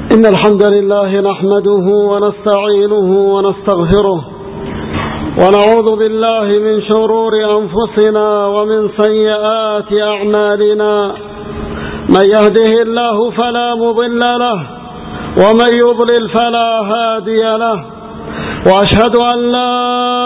إن الحمد لله نحمده ونستعينه ونستغفره ونعوذ بالله من شرور أنفسنا ومن سيئات أعمالنا. من يهده الله فلا مضل له ومن يضلل فلا هادي له، وأشهد أن لا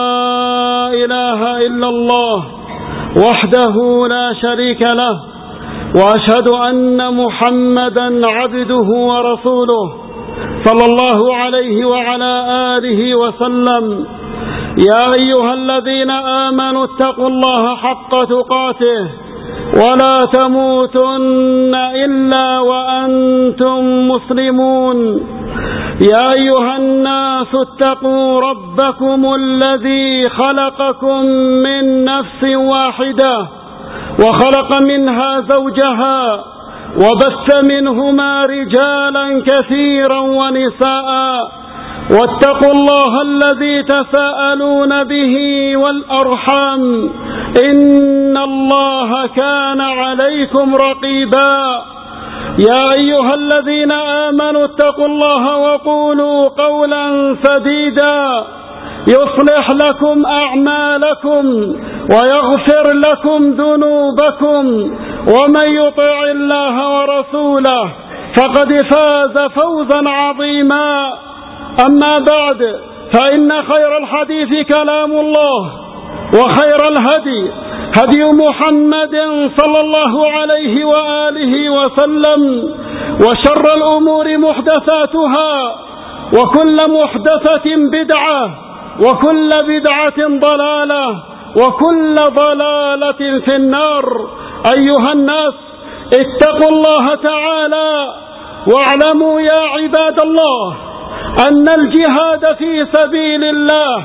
إله إلا الله وحده لا شريك له، وأشهد أن محمدا عبده ورسوله صلى الله عليه وعلى آله وسلم. يا أيها الذين آمنوا اتقوا الله حق تقاته ولا تموتن إلا وأنتم مسلمون. يا أيها الناس اتقوا ربكم الذي خلقكم من نفس واحدة وخلق منها زوجها وبث منهما رجالا كثيرا ونساء، واتقوا الله الذي تساءلون به والأرحام إن الله كان عليكم رقيبا. يا أيها الذين آمنوا اتقوا الله وقولوا قولا سديدا يصلح لكم أعمالكم ويغفر لكم ذنوبكم، ومن يطع الله ورسوله فقد فاز فوزا عظيما. أما بعد، فإن خير الحديث كلام الله، وخير الهدي هدي محمد صلى الله عليه وآله وسلم، وشر الأمور محدثاتها، وكل محدثة بدعة، وكل بدعة ضلالة، وكل ضلالة في النار. أيها الناس، اتقوا الله تعالى واعلموا يا عباد الله أن الجهاد في سبيل الله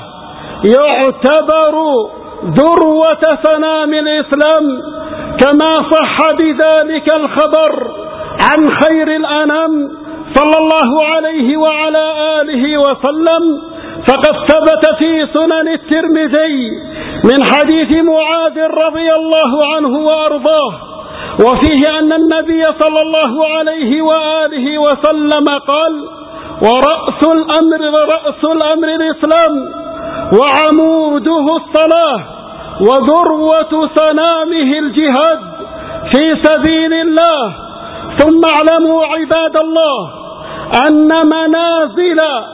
يعتبر ذروة سنام الإسلام، كما صح بذلك الخبر عن خير الأنام صلى الله عليه وعلى آله وسلم. فقد ثبت في سنن الترمذي من حديث معاذ رضي الله عنه وأرضاه، وفيه أن النبي صلى الله عليه وآله وسلم قال: ورأس الأمر الإسلام وعموده الصلاة وذروة سنامه الجهاد في سبيل الله. ثم اعلموا عباد الله أن منازل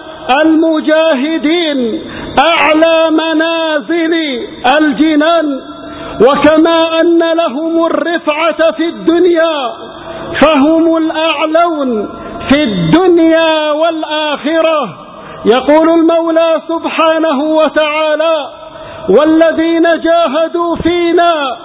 المجاهدين أعلى منازل الجنان، وكما أن لهم الرفعة في الدنيا فهم الأعلون في الدنيا والآخرة. يقول المولى سبحانه وتعالى: والذين جاهدوا فينا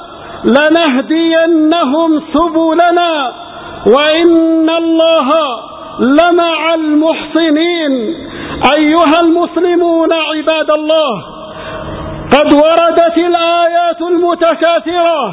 لنهدينهم سبلنا وإن الله لمع المحسنين. أيها المسلمون عباد الله، قد وردت الآيات المتكاثرة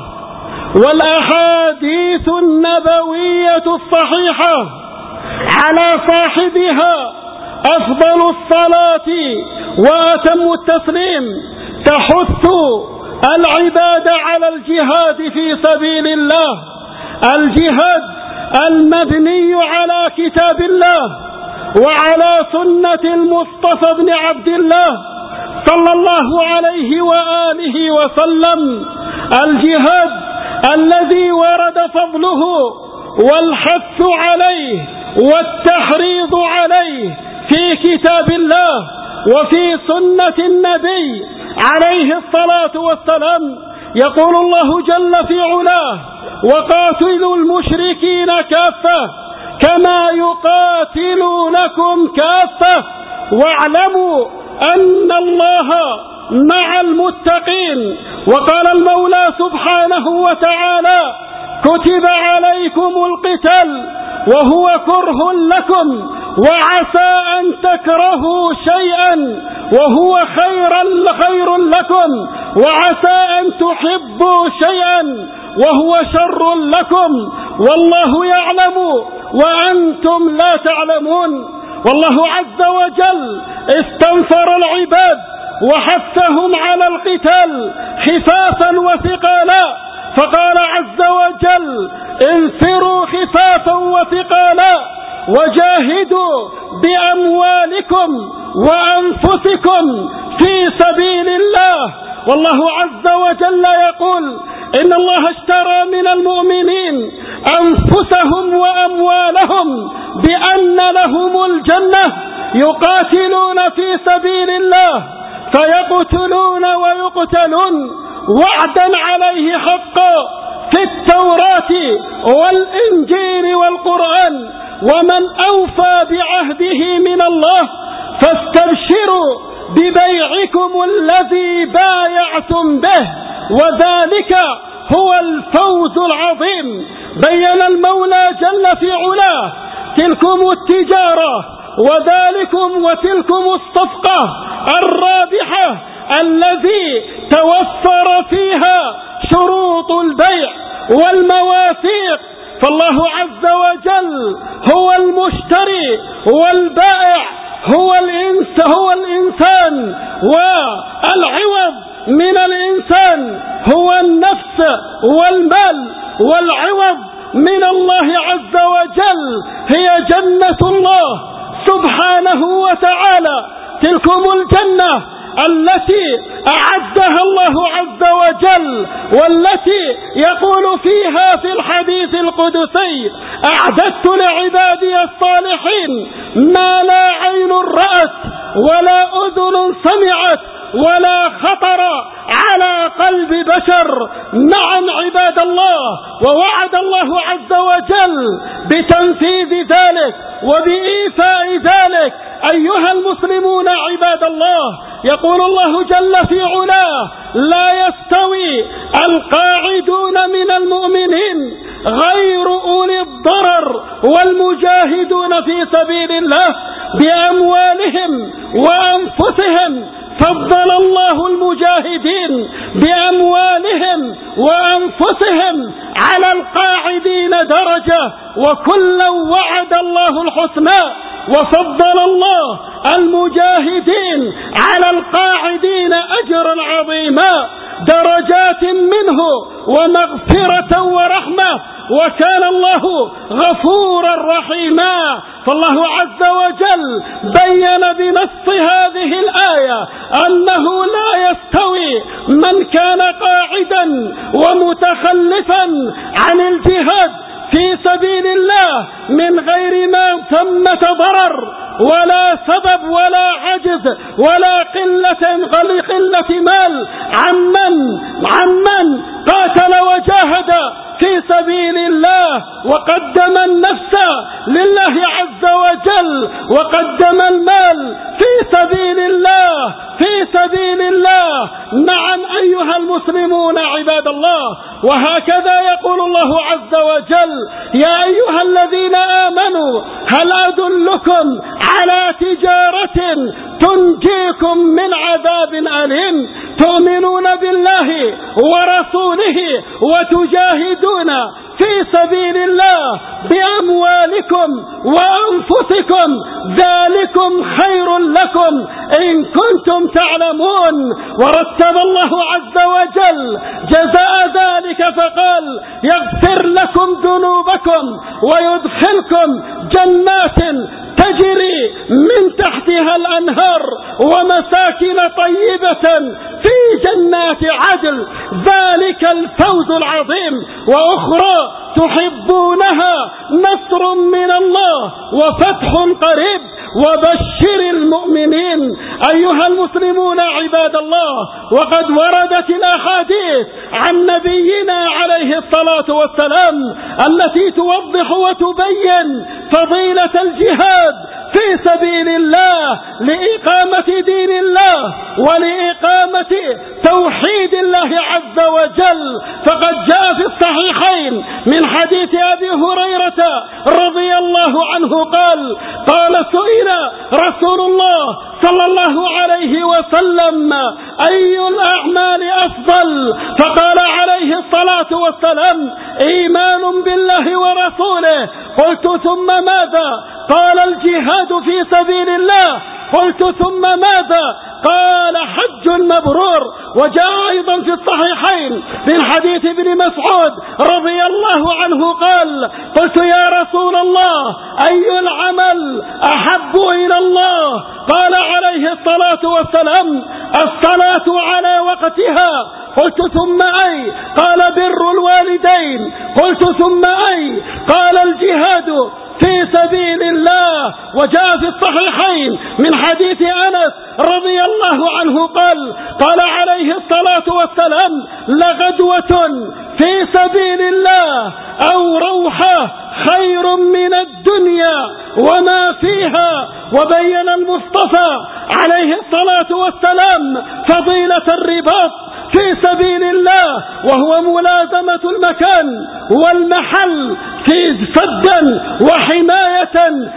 والأحاديث النبوية الصحيحة على صاحبها أفضل الصلاة وأتم التسليم، تحث العباد على الجهاد في سبيل الله، الجهاد المبني على كتاب الله وعلى سنة المصطفى بن عبد الله صلى الله عليه وآله وسلم، الجهاد الذي ورد فضله والحث عليه والتحريض عليه في كتاب الله وفي سنة النبي عليه الصلاة والسلام. يقول الله جل في علاه: وقاتلوا المشركين كافة كما يقاتلونكم كافة واعلموا أن الله مع المتقين. وقال المولى سبحانه وتعالى: كتب عليكم القتال وهو كره لكم وعسى أن تكرهوا شيئا وهو خير لكم وعسى أن تحبوا شيئا وهو شر لكم والله يعلم وأنتم لا تعلمون. والله عز وجل استنفر العباد وحثهم على القتال خفافا وثقالا، فقال عز وجل: انفروا خفافا وثقالا وجاهدوا بأموالكم وأنفسكم في سبيل الله. والله عز وجل يقول: إن الله اشترى من المؤمنين أنفسهم وأموالهم بأن لهم الجنة يقاتلون في سبيل الله فيقتلون ويقتلون وعدا عليه حقا في التوراة والإنجيل والقرآن، ومن أوفى بعهده من الله فاستبشروا ببيعكم الذي بايعتم به وذلك هو الفوز العظيم. بين المولى جل في علاه: تلكم التجارة وذلكم وتلكم الصفقة الرابحة الذي توفر فيها شروط البيع والمواثيق، فالله عز وجل هو المشتري والبائع هو الإنسان، والعوض من الإنسان هو النفس والمال، والعوض من الله عز وجل هي جنة الله سبحانه وتعالى. تلكم الجنة التي أعدها الله عز وجل، والتي يقول فيها في الحديث القدسي: أعددت لعبادي الصالحين ما لا عين رأت ولا أذن سمعت ولا خطر على قلب بشر. معا عباد الله، ووعد الله عز وجل بتنفيذ ذلك وبإيفاء ذلك. أيها المسلمون عباد الله، يقول الله جل في علاه: لا يستوي القاعدون من المؤمنين غير أولي الضرر والمجاهدون في سبيل الله بأموالهم وأنفسهم. فضل الله المجاهدين بأموالهم وأنفسهم على القاعدين درجة، وكلا وعد الله الحسنى. وفضل الله المجاهدين على القاعدين أجرا عظيما، درجات منه ومغفرة ورحمة، وكان الله غفورا رحيما. فالله عز وجل بين بنص هذه الآية أنه لا يستوي من كان قاعدا ومتخلفا عن الجهاد في سبيل الله من غير ما ثمة ضرر ولا سبب ولا عجز ولا قلة مال عمن قاتل وجاهد في سبيل الله وقدم النفس لله عز وجل وقدم المال في سبيل الله. نعم أيها المسلمون عباد الله، وهكذا يقول الله عز وجل: يا أيها الذين آمنوا هل أدلكم على تجارة تنجيكم من عذاب أليم تؤمنون بالله ورسوله وتجاهدون في سبيل الله بأموالكم وأنفسكم ذلكم خير لكم إن كنتم تعلمون. ورتب الله عز وجل جزاء ذلك فقال: يغفر لكم ذنوبكم ويدخلكم جنات تجري من تحتها الأنهار ومساكن طيبة في جنات عدن، ذلك الفوز العظيم. وأخرى تحبونها نصر من الله وفتح قريب وبشر المؤمنين. أيها المسلمون عباد الله، وقد وردت الأحاديث عن نبينا عليه الصلاة والسلام التي توضح وتبين فضيلة الجهاد في سبيل الله لإقامة دين الله ولإقامة توحيد الله عز وجل. فقد جاء في الصحيحين من حديث أبي هريرة رضي الله عنه قال سئل رسول الله صلى الله عليه وسلم: أي الأعمال أفضل؟ فقال عليه الصلاة والسلام: إيمان بالله ورسوله. قلت: ثم ماذا؟ قال: الجهاد في سبيل الله. قلت: ثم ماذا؟ قال حج مبرور. وجاء أيضا في الصحيحين من حديث ابن مسعود رضي الله عنه قال: قلت يا رسول الله أي العمل أحب إلى الله؟ قال عليه الصلاة والسلام: الصلاة على وقتها. قلت: ثم أي؟ قال: بر الوالدين. قلت: ثم أي؟ قال: الجهاد في سبيل الله. وجاء في الصحيحين من حديث أنس رضي الله عنه قال عليه الصلاة والسلام: لغدوة في سبيل الله أو روحة خير من الدنيا وما فيها. وبين المصطفى عليه الصلاة والسلام فضيلة الرباط في سبيل الله، وهو ملازمة المكان والمحل في سدا وحماية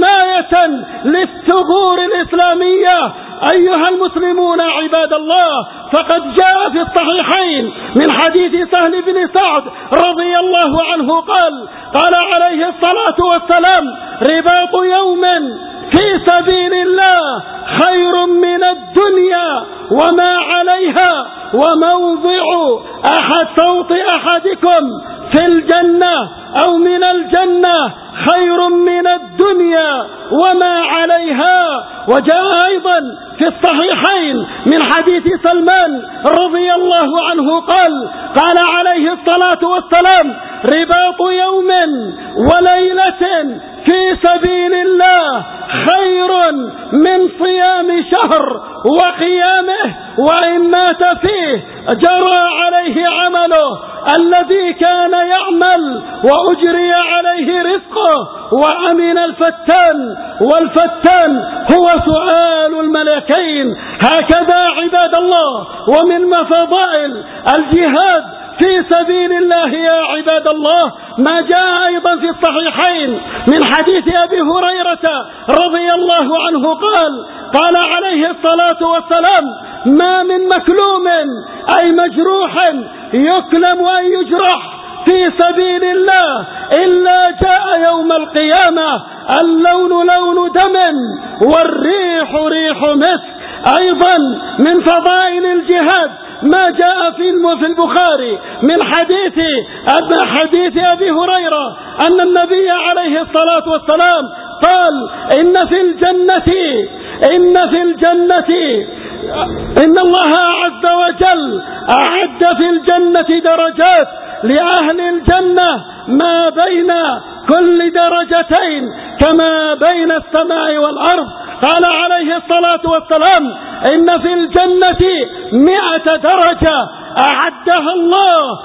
للثغور الإسلامية. أيها المسلمون عباد الله، فقد جاء في الصحيحين من حديث سهل بن سعد رضي الله عنه قال عليه الصلاة والسلام: رباط يوم في سبيل الله خير من الدنيا وما عليها، وموضع صوت أحدكم في الجنة أو من الجنة خير من الدنيا وما عليها. وجاء أيضا في الصحيحين من حديث سلمان رضي الله عنه قال عليه الصلاة والسلام: رباط يوم وليلة في سبيل الله خير من صيام شهر وقيامه، وإن مات فيه جرى عليه عمله الذي كان يعمل وأجري عليه رزقه وأمن الفتان، والفتان هو سؤال الملكين. هكذا عباد الله، ومن فضائل الجهاد في سبيل الله يا عباد الله ما جاء أيضا في الصحيحين من حديث أبي هريرة رضي الله عنه قال عليه الصلاة والسلام: ما من مكلوم أي مجروح يكلم أن يجرح في سبيل الله إلا جاء يوم القيامة اللون لون دم والريح ريح مسك. أيضا من فضائل الجهاد ما جاء في البخاري من حديث أبي هريرة أن النبي عليه الصلاة والسلام قال: إن الله عز وجل أعد في الجنة درجات لأهل الجنة ما بين كل درجتين كما بين السماء والأرض. قال عليه الصلاة والسلام: إن في الجنة 100 درجة أعدها الله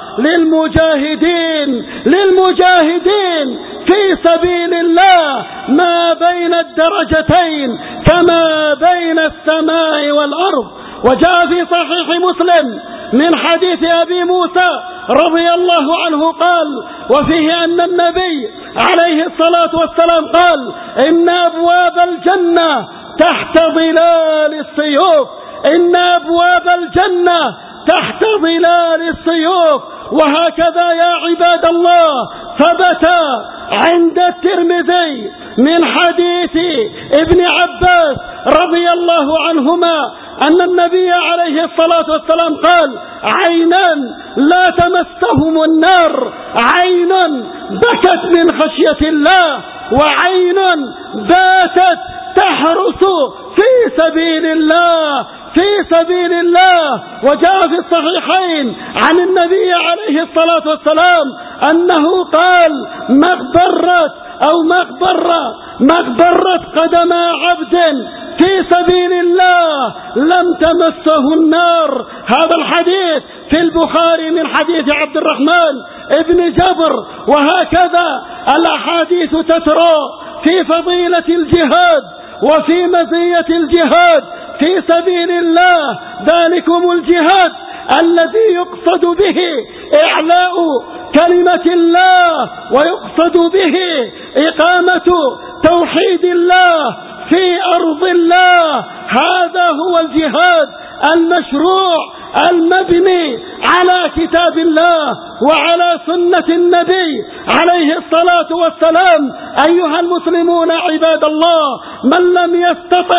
للمجاهدين في سبيل الله ما بين الدرجتين كما بين السماء والأرض. وجاء في صحيح مسلم من حديث أبي موسى رضي الله عنه وفيه أن النبي عليه الصلاة والسلام قال: إن أبواب الجنة تحت ظلال السيوف. إن أبواب الجنة تحت ظلال السيوف. وهكذا يا عباد الله ثبت عند الترمذي من حديث ابن عباس رضي الله عنهما أن النبي عليه الصلاة والسلام قال: عينان لا تمسهم النار، عين بكت من خشية الله، وعين باتت تحرس في سبيل الله. وجاء في الصحيحين عن النبي عليه الصلاة والسلام أنه قال: مغبرت قدم عبد في سبيل الله لم تمسه النار. هذا الحديث في البخاري من حديث عبد الرحمن ابن جبر. وهكذا الأحاديث تترى في فضيلة الجهاد وفي مزية الجهاد في سبيل الله. ذلكم الجهاد الذي يقصد به إعلاء كلمة الله ويقصد به إقامة توحيد الله في أرض الله. هذا هو الجهاد المشروع المبني على كتاب الله وعلى سنة النبي عليه الصلاة والسلام. أيها المسلمون عباد الله، من لم يستطع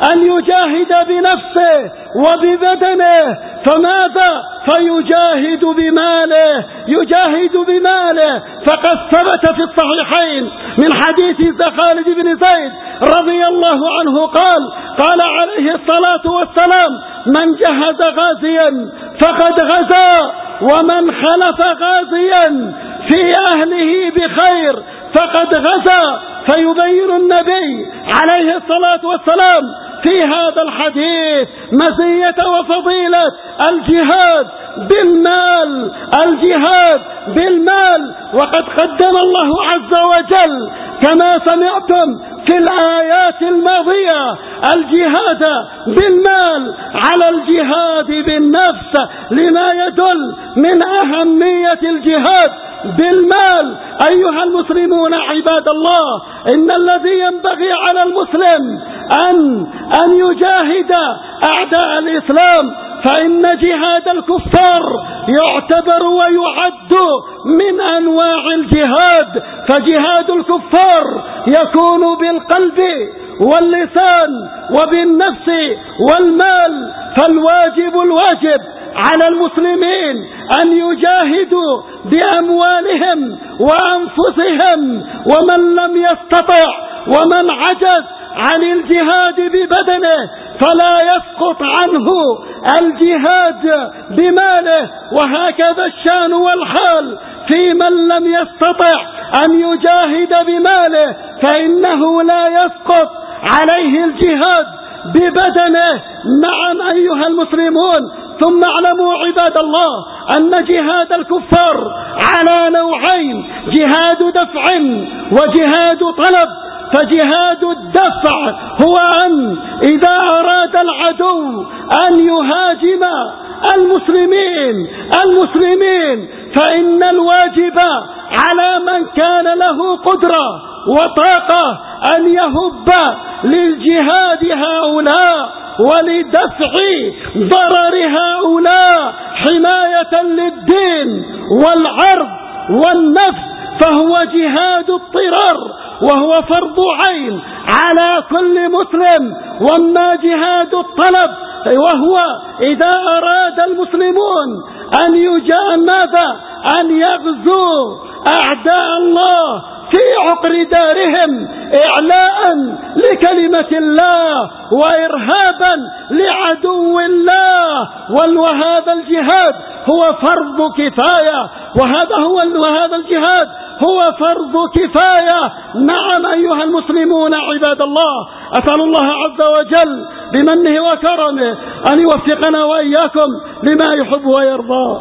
أن يجاهد بنفسه وببدنه، فماذا؟ فيجاهد بماله، يجاهد بماله. فقد ثبت في الصحيحين من حديث خالد بن زيد رضي الله عنه قال عليه الصلاة والسلام: من جهز غازيا فقد غزا، ومن خلف غازيا في أهله بخير فقد غزا. فيبين النبي عليه الصلاة والسلام في هذا الحديث مزية وفضيلة الجهاد بالمال، الجهاد بالمال. وقد قدم الله عز وجل كما سمعتم في الآيات الماضية الجهاد بالمال على الجهاد بالنفس، لما يدل من أهمية الجهاد بالمال. أيها المسلمون عباد الله، إن الذي ينبغي على المسلم أن يجاهد أعداء الإسلام، فإن جهاد الكفار يعتبر ويعد من أنواع الجهاد. فجهاد الكفار يكون بالقلب واللسان وبالنفس والمال. الواجب على المسلمين أن يجاهدوا بأموالهم وأنفسهم، ومن لم يستطع ومن عجز عن الجهاد ببدنه فلا يسقط عنه الجهاد بماله. وهكذا الشان والحال في من لم يستطع أن يجاهد بماله، فإنه لا يسقط عليه الجهاد ببدنه. نعم أيها المسلمون، ثم اعلموا عباد الله أن جهاد الكفار على نوعين: جهاد دفع وجهاد طلب. فجهاد الدفع هو أن إذا أراد العدو أن يهاجم المسلمين فإن الواجب على من كان له قدرة وطاقة أن يهب للجهاد هؤلاء ولدفع ضرر هؤلاء حماية للدين والعرض والنفس، فهو جهاد اضطرار وهو فرض عين على كل مسلم. وأما جهاد الطلب وهو إذا أراد المسلمون أن يغزوا أعداء الله في عقر دارهم إعلاء لكلمة الله وإرهابا لعدو الله. وهذا الجهاد هو فرض كفاية، وهذا الجهاد هو فرض كفاية. نعم أيها المسلمون عباد الله، أسأل الله عز وجل بمنه وكرمه أن يوفقنا وإياكم لما يحب ويرضى.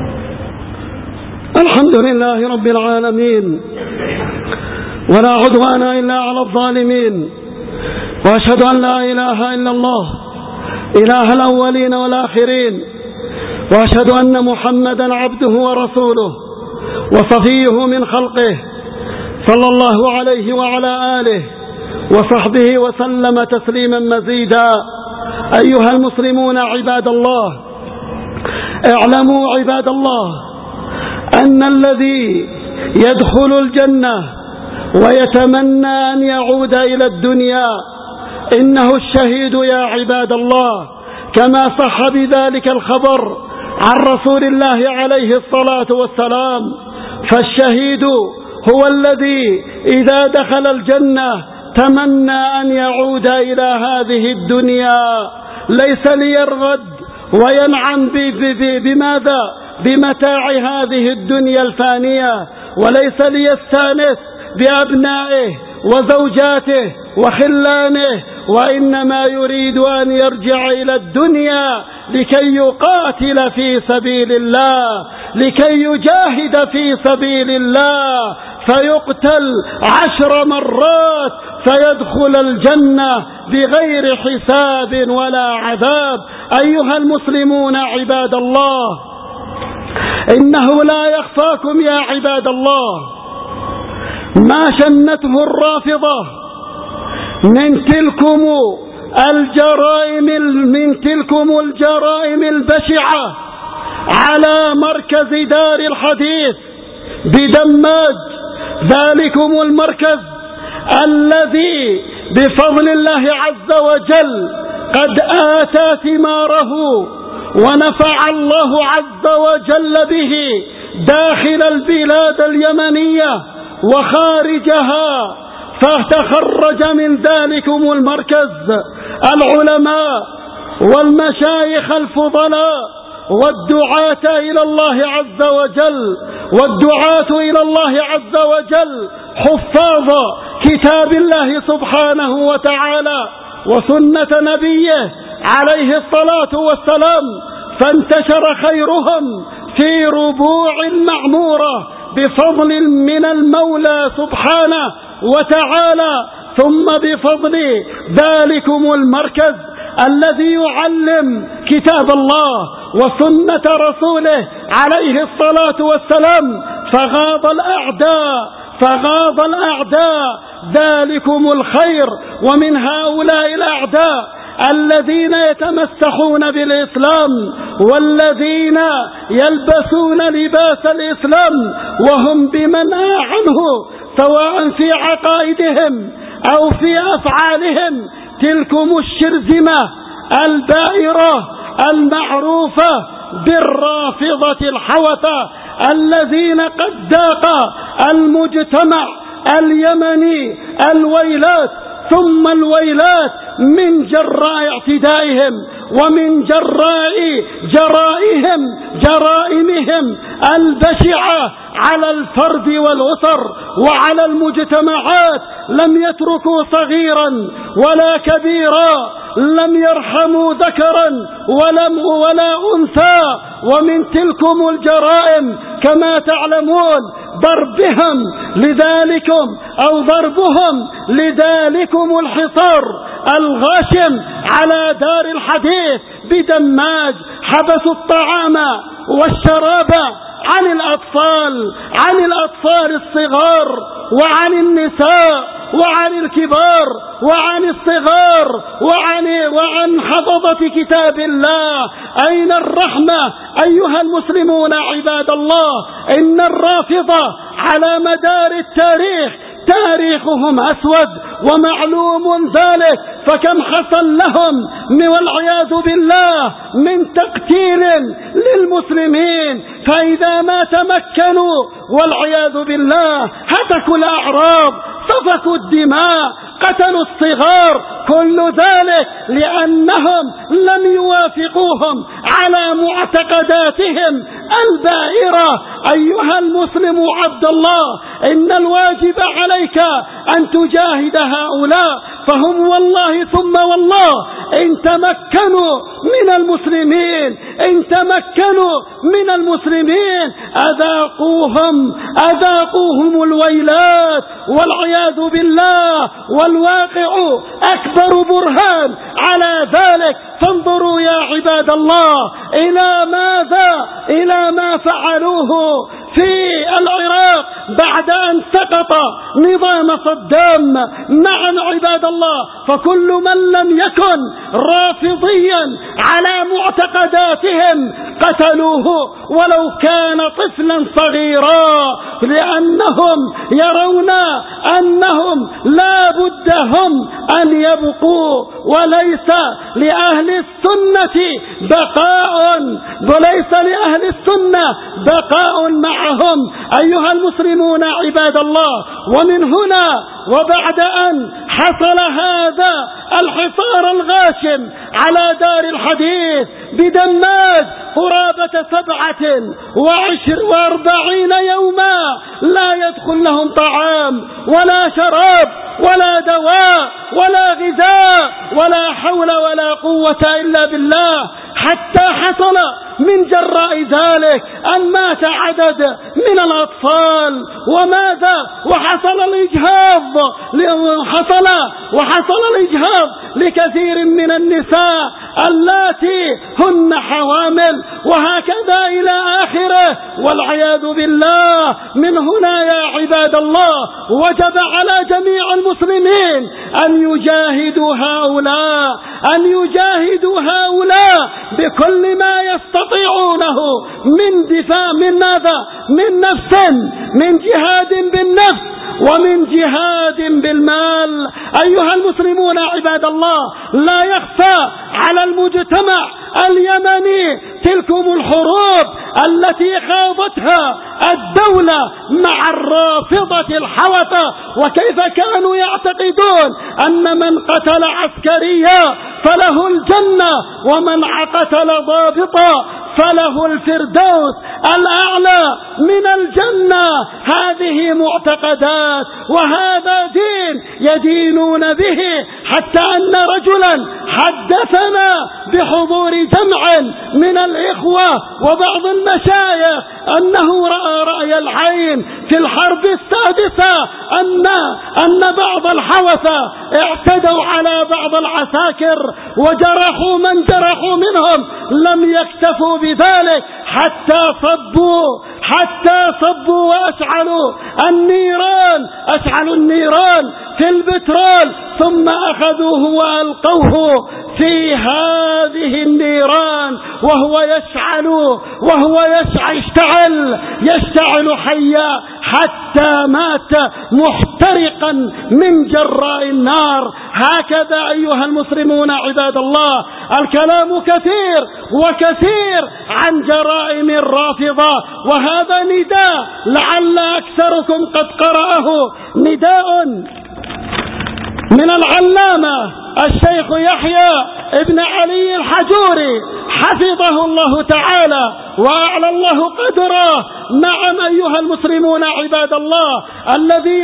الحمد لله رب العالمين، ولا عدوان إلا على الظالمين، وأشهد أن لا إله إلا الله إله الأولين والآخرين، وأشهد أن محمدا عبده ورسوله وصفيه من خلقه، صلى الله عليه وعلى آله وصحبه وسلم تسليما مزيدا. أيها المسلمون عباد الله، اعلموا عباد الله أن الذي يدخل الجنة ويتمنى أن يعود إلى الدنيا إنه الشهيد يا عباد الله، كما صح بذلك الخبر عن رسول الله عليه الصلاة والسلام. فالشهيد هو الذي إذا دخل الجنة تمنى أن يعود إلى هذه الدنيا، ليس ليرغد وينعم بماذا؟ بمتاع هذه الدنيا الفانية، وليس ليستانس بأبنائه وزوجاته وخلانه، وإنما يريد أن يرجع إلى الدنيا لكي يقاتل في سبيل الله، لكي يجاهد في سبيل الله، فيقتل 10 مرات فيدخل الجنة بغير حساب ولا عذاب. أيها المسلمون عباد الله، إنه لا يخفاكم يا عباد الله ما شنته الرافضة من تلكم الجرائم البشعة على مركز دار الحديث بدماج، ذلكم المركز الذي بفضل الله عز وجل قد آتى ثماره، ونفع الله عز وجل به داخل البلاد اليمنية وخارجها، فتخرج من ذلكم المركز العلماء والمشايخ الفضلاء والدعاة إلى الله عز وجل حفاظ كتاب الله سبحانه وتعالى وسنة نبيه عليه الصلاة والسلام، فانتشر خيرهم في ربوع معمورة بفضل من المولى سبحانه وتعالى، ثم بفضل ذلكم المركز الذي يعلم كتاب الله وسنة رسوله عليه الصلاة والسلام، فغاض الأعداء ذلكم الخير. ومن هؤلاء الأعداء الذين يتمسحون بالإسلام والذين يلبسون لباس الإسلام وهم بمنأى عنه سواء في عقائدهم أو في أفعالهم، تلكم الشرذمة البائرة المعروفة بالرافضة الحوثة الذين قد ذاق المجتمع اليمني الويلات ثم الويلات من جراء اعتدائهم ومن جراء جرائمهم البشعة على الفرد والأسر وعلى المجتمعات. لم يتركوا صغيرا ولا كبيرا، لم يرحموا ذكرا ولا أنثى. ومن تلكم الجرائم كما تعلمون ضربهم لذلكم الحصار الغاشم على دار الحديث بدماج، حبسوا الطعام والشراب عن الأطفال الصغار وعن النساء وعن الكبار وعن الصغار وعن حفظة كتاب الله. أين الرحمة أيها المسلمون عباد الله؟ إن الرافضة على مدار التاريخ تاريخهم أسود ومعلوم ذلك، فكم حصل لهم والعياذ بالله من تقتيل للمسلمين، فإذا ما تمكنوا والعياذ بالله هتكوا الأعراض، سفكوا الدماء، قتلوا الصغار، كل ذلك لأنهم لم يوافقوهم على معتقداتهم البائرة. أيها المسلم عبد الله، إن الواجب عليك أن تجاهد هؤلاء، فهم والله ثم والله إن تمكنوا من المسلمين أذاقوهم الويلات والعياذ بالله، والواقع أكبر برهان على ذلك. فانظروا يا عباد الله إلى ما فعلوه في العراق بعد أن سقط نظام صدام. نعم عباد الله، فكل من لم يكن رافضيا على معتقداتهم قتلوه ولو كان طفلا صغيرا، لأنهم يرون أنهم لا بد هم أن يبقوا، وليس لأهل السنة بقاء معهم. أيها المسلمون عباد الله، ومن هنا وبعد أن حصل هذا الحصار الغاشم على دار الحديث بدماج قرابة 47 يوما لا يدخل لهم طعام ولا شراب ولا دواء ولا غذاء ولا حول ولا قوة إلا بالله، حتى حصل من جراء ذلك أن مات عدد من الأطفال وحصل الإجهاض لكثير من النساء اللاتي هن حوامل، وهكذا إلى آخره والعياذ بالله. من هنا يا عباد الله وجب على جميع المسلمين أن يجاهدوا هؤلاء بكل ما يستطيعونه من دفاع من جهاد بالنفس ومن جهاد بالمال. أيها المسلمون الله لا يخفى على المجتمع اليمني تلكم الحروب التي خاضتها الدولة مع الرافضة الحوثة، وكيف كانوا يعتقدون أن من قتل عسكريا فله الجنة ومن قتل ضابطا فله الفردوس الأعلى من الجنة. هذه معتقدات وهذا دين يدينون به، حتى أن رجلا حدثنا بحضور جمع من الإخوة وبعض المشايخ أنه رأى رأي العين في الحرب السادسة أن بعض الحوثة اعتدوا على بعض العساكر وجرحوا من جرحوا منهم، لم يكتفوا بذلك حتى صبوا وأشعلوا النيران في البترول، ثم أخذوه وألقوه في هذه النيران وهو يشتعل حيا حتى مات محترقا من جراء النار. هكذا أيها المسلمون عباد الله الكلام كثير عن جرائم الرافضة، وهذا نداء لعل أكثركم قد قرأه، نداء من العلامة الشيخ يحيى ابن علي الحجوري حفظه الله تعالى وأعلى الله قدره. نعم أيها المسلمون عباد الله، الذي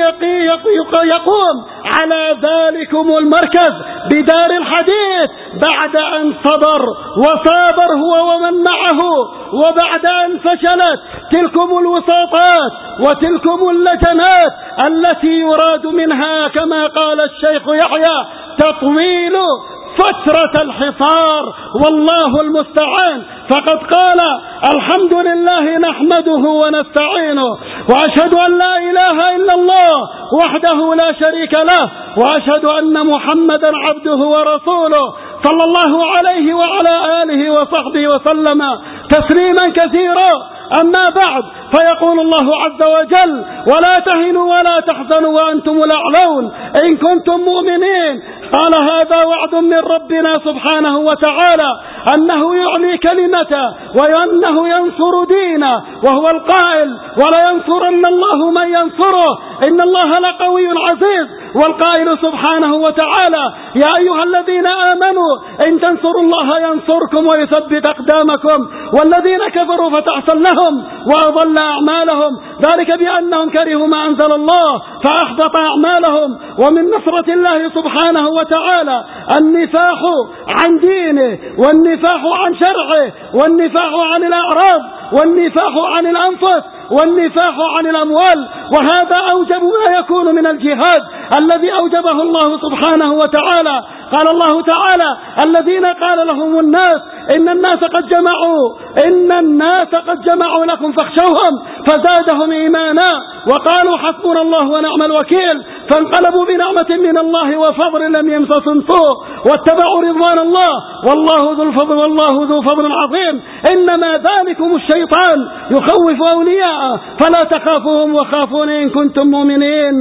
يقوم على ذلكم المركز بدار الحديث بعد أن وصابر هو ومن معه، وبعد أن فشلت تلكم الوساطات وتلكم اللجنات التي يراد منها كما قال الشيخ يحيى تطويل فترة الحصار، والله المستعان. فقد قال الحمد لله نحمده ونستعينه، وأشهد أن لا إله إلا الله وحده لا شريك له، وأشهد أن محمدا عبده ورسوله صلى الله عليه وعلى آله وصحبه وسلم تسليما كثيرا. أما بعد، فيقول الله عز وجل: ولا تهنوا ولا تحزنوا وأنتم الأعلون إن كنتم مؤمنين. قال هذا وعد من ربنا سبحانه وتعالى أنه يعلي كلمته وأنه ينصر دينه، وهو القائل: ولا ينصرن الله من ينصره إن الله لقوي عزيز. والقائل سبحانه وتعالى: يا أيها الذين آمنوا إن تنصروا الله ينصركم ويثبت أقدامكم. والذين كفروا فتحصل لهم وأضل أعمالهم، ذلك بأنهم كرهوا ما أنزل الله فأحبط أعمالهم. ومن نصرة الله سبحانه وتعالى النفاح عن دينه، والنفاح عن شرعه، والنفاح عن الأعراض، والنفاح عن الأنفس، والنفاح عن الأموال. وهذا أوجب ما يكون من الجهاد الذي أوجبه الله سبحانه وتعالى. قال الله تعالى: الذين قال لهم الناس إن الناس قد جمعوا لكم فاخشوهم فزادهم إيمانا وقالوا حسبنا الله ونعم الوكيل، فانقلبوا بنعمة من الله وفضل لم يمسسهم سوء واتبعوا رضوان الله والله ذو فضل عظيم. إنما ذلكم الشيطان يخوف أولياءه فلا تخافوهم وخافون إن كنتم مؤمنين.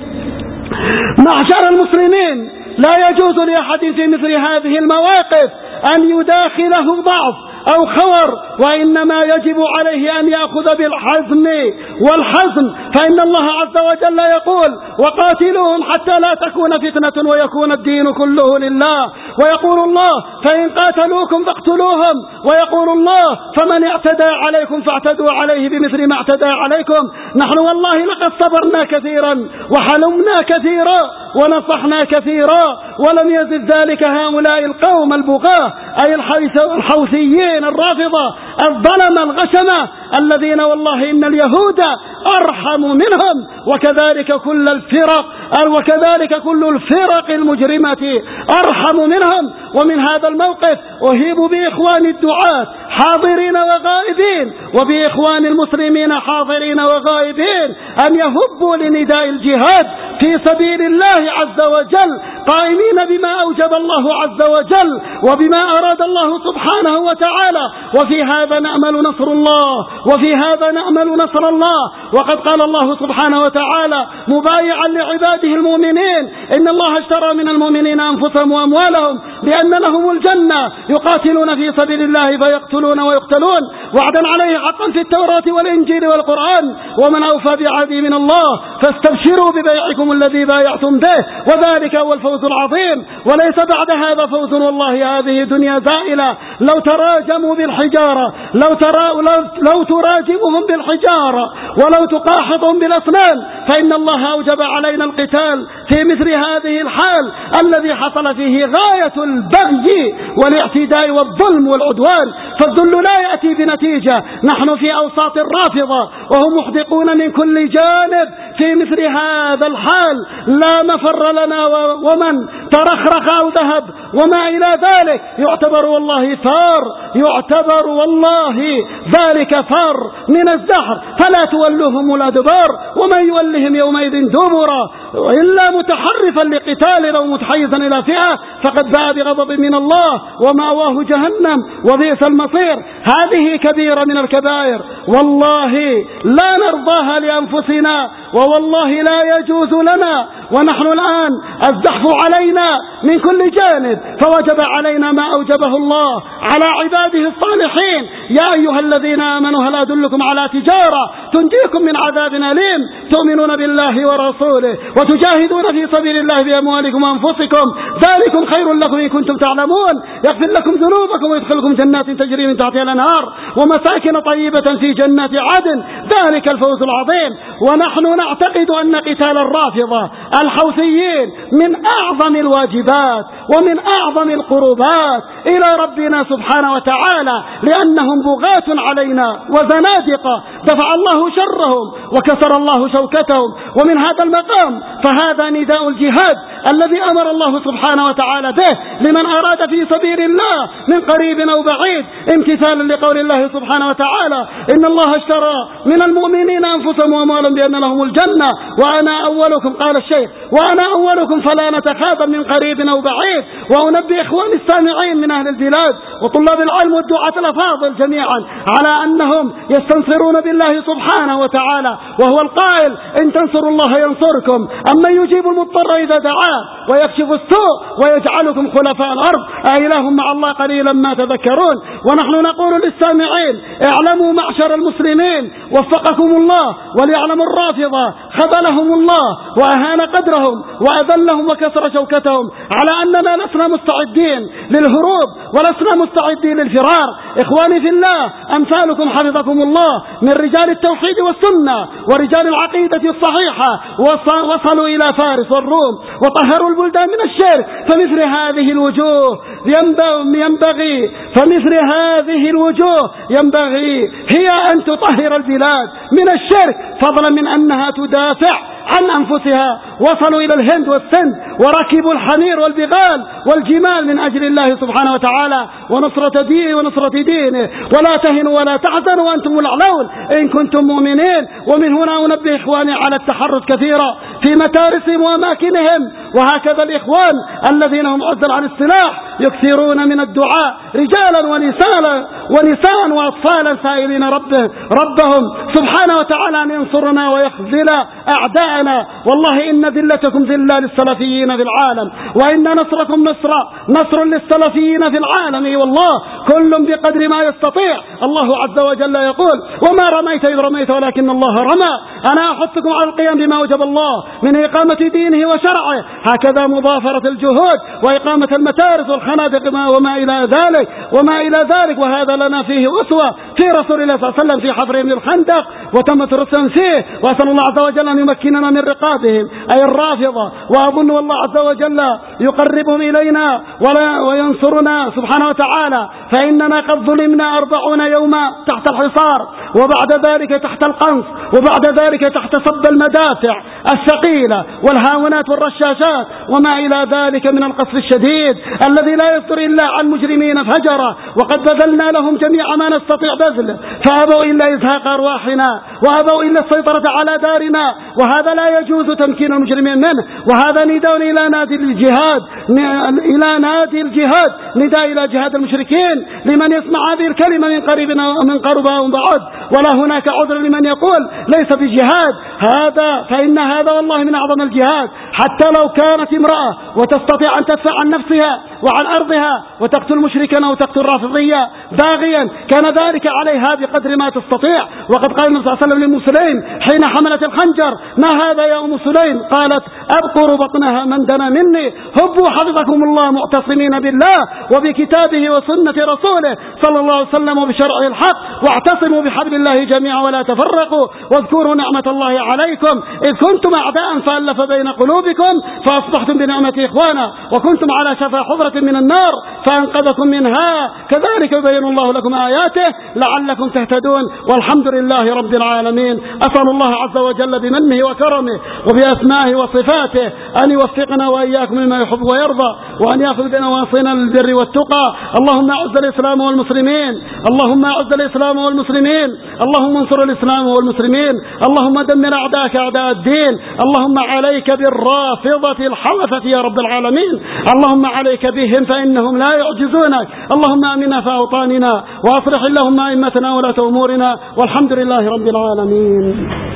معشر المسلمين، لا يجوز لأحد في مثل هذه المواقف أن يداخله ضعف أو خور، وإنما يجب عليه أن يأخذ بالحزم، فإن الله عز وجل يقول: وقاتلوهم حتى لا تكون فتنة ويكون الدين كله لله. ويقول الله: فإن قاتلوكم فاقتلوهم. ويقول الله: فمن اعتدى عليكم فاعتدوا عليه بمثل ما اعتدى عليكم. نحن والله لقد صبرنا كثيرا وحلمنا كثيرا ونصحنا كثيرا، ولم يزد ذلك هؤلاء القوم البغاة أي الحوثيين الرافضة الظلم الغشمة الذين والله إن اليهود أرحم منهم، وكذلك كل الفرق المجرمة أرحم منهم. ومن هذا الموقف أهيب بإخوان الدعاة حاضرين وغائبين، وبإخوان المسلمين حاضرين وغائبين، أن يهبوا لنداء الجهاد في سبيل الله عز وجل قائمين بما أوجب الله عز وجل وبما أراد الله سبحانه وتعالى. وفي هذا نأمل نصر الله، وفي هذا نأمل نصر الله. وقد قال الله سبحانه وتعالى مبايعا لعباده المؤمنين: إن الله اشترى من المؤمنين أنفسهم وأموالهم بأن لهم الجنة يقاتلون في سبيل الله فيقتلون ويقتلون وعدا عليه حقا في التوراة والإنجيل والقرآن، ومن أوفى بعهده من الله فاستبشروا ببيعكم الذي بايعتم به وذلك هو الفوز العظيم. وليس بعد هذا فوز، والله هذه دنيا زائلة. لو تراجموا بالحجارة، لو تراجمهم بالحجارة ولو تقاحطهم بالأسنان، فإن الله أوجب علينا القتال في مثل هذه الحال الذي حصل فيه غاية البغي والاعتداء والظلم والعدوان. فالذل لا يأتي بنتيجة. نحن في أوساط الرافضة وهم محدقون من كل جانب في مثل هذا الحال، لا مفر لنا، ومن ترخرخ أو ذهب وما إلى ذلك يعتبر والله ذلك فار من الزهر، فلا تولوهم الأدبار ومن يولهم يومئذ دبرا إلا متحرفا لقتال أو متحيزا إلى فئة فقد باء بغضب من الله ومأواه جهنم وبئس المصير. هذه كبيرة من الكبائر والله لا نرضاها لأنفسنا، ووالله لا يجوز لنا. ونحن الآن الزحف علينا من كل جانب، فوجب علينا ما أوجبه الله على عباده الصالحين. يا أيها الذين آمنوا هل أدلكم على تجارة تنجيكم من عذاب أليم تؤمنون بالله ورسوله وتجاهدون في سبيل الله بأموالكم وأنفسكم ذلكم خير لكم إن كنتم تعلمون، يغفر لكم ذنوبكم ويدخلكم جنات تجري من تحتها الأنهار ومساكن طيبة في جنات عدن ذلك الفوز العظيم. ونحن نعتقد أن قتال الرافضة الحوثيين من أعظم الواجبات ومن أعظم القربات إلى ربنا سبحانه وتعالى، لأنهم بغاة علينا وزنادقة دفع الله شرهم وكسر الله شوكتهم. ومن هذا المقام فهذا نداء الجهاد الذي أمر الله سبحانه وتعالى به لمن أراد في سبيل الله من قريب أو بعيد، امتثالا لقول الله سبحانه وتعالى: إن الله اشترى من المؤمنين أنفسهم وأموالهم بأن لهم الجنة وأنا أولكم. قال الشيخ: وأنا أولكم، فلا نتخاذل من قريب أو بعيد. وأنبه إخواني السامعين من أهل البلاد وطلاب العلم والدعاة الأفاضل جميعا على أنهم يستنصرون بالله سبحانه وتعالى، وهو القائل: إن تنصروا الله ينصركم، أمن يجيب المضطر إذا دعاه ويكشف السوء ويجعلكم خلفاء الأرض أإله مع الله قليلا ما تذكرون. ونحن نقول للسامعين: اعلموا معشر المسلمين وفقكم الله، وليعلم الرافضة خذلهم الله وأهان قدرهم وأذلهم وكسر شوكتهم على أننا لسنا مستعدين للهروب ولسنا مستعدين للفرار. إخواني في الله، أمثالكم حفظكم الله من رجال التوحيد والسنة ورجال العقيدة الصحيحة وصلوا إلى فارس والروم وطهروا البلدان من الشرك. فمثل هذه الوجوه ينبغي هي أن تطهر البلاد من الشرك، فضلا من أنها تدافع عن أنفسها. وصلوا إلى الهند والسند وركبوا الحمير والبغال والجمال من أجل الله سبحانه وتعالى ونصرة دينه. ولا تهنوا ولا تحزنوا وأنتم الأعلون إن كنتم مؤمنين. ومن هنا أنبه إخواني على التحرك كثيرا في متارسهم وأماكنهم. وهكذا الإخوان الذين هم عزل عن السلاح يكثرون من الدعاء رجالا ونساء وأطفالا سائلين ربهم سبحانه وتعالى أن ينصرنا ويخذل أعداءنا. والله إن ذلتكم ذلة للسلفيين في العالم، وإن نصركم نصر للسلفيين في العالم. والله كل بقدر ما يستطيع. الله عز وجل يقول: وما رميت إذ رميت ولكن الله رمى. أنا أحثكم على القيام بما وجب الله من إقامة دينه وشرعه، هكذا مضافرة الجهود وإقامة المتارس والخنادق وما إلى ذلك. وهذا لنا فيه أسوة في رسول الله صلى الله عليه وسلم في حفر من الخندق وتمت رسلا فيه. وأسأل الله عز وجل أن يمكننا من رقابهم أي الرافضة، وأظن الله عز وجل يقربهم إلينا وينصرنا سبحانه وتعالى، فإننا قد ظلمنا 40 يوما تحت الحصار، وبعد ذلك تحت القنص، وبعد ذلك تحت صب المدافع الثقيلة والهاونات والرشاشات وما إلى ذلك من القصف الشديد الذي لا يصدر إلا عن مجرمين فجرة. وقد بذلنا لهم جميع ما نستطيع بذله فأبوا إلا إزهاق أرواحنا وأبوا إلا السيطرة على دارنا، وهذا لا يجوز تمكين المجرمين منه. وهذا نداء إلى نادي الجهاد، نداء إلى جهاد المشركين لمن يسمع هذه الكلمة من قريب ومن قرب أو بعد. ولا هناك عذر لمن يقول ليس بجهاد هذا، فإن هذا والله من أعظم الجهاد. حتى لو كانت امرأة وتستطيع أن تدفع عن نفسها وعن أرضها وتقتل مشركا أو تقتل رافضيا باغيا، كان ذلك عليها بقدر ما تستطيع. وقد قال النبي صلى الله عليه وسلم لأم سليم حين حملت الخنجر: ما هذا يا أم سليم؟ قالت: أبقر بطنها من دنا مني. هبوا حفظكم الله معتصمين بالله وبكتابه وسنة رسوله صلى الله عليه وسلم وبشرعه الحق، واعتصموا بحبل الله جميعا ولا تفرقوا، واذكروا نعمة الله عليكم إذ كنتم أعداء فألف بين قلوبكم فأصبحتم بنعمته إخوانا، وكنتم على شفا حفرة من النار فأنقذكم منها، كذلك يبين الله لكم آياته لعلكم تهتدون. والحمد لله رب العالمين. أسأل الله عز وجل بمنه وكرمه وبأسمائه وصفاته أن يوفقنا وإياكم لما يحب ويرضى، وأن يأخذ بنواصينا للبر والتقى. اللهم أعز الإسلام والمسلمين، اللهم أعز الإسلام والمسلمين، اللهم انصر الإسلام والمسلمين، اللهم دمر أعداءك أعداء الدين. اللهم عليك بالرافضة الحوثة يا رب العالمين، اللهم عليك بهم فإنهم لا يعجزونك. اللهم آمنا في أوطاننا، وأصلح اللهم أئمتنا ولاة أمورنا، والحمد لله رب العالمين.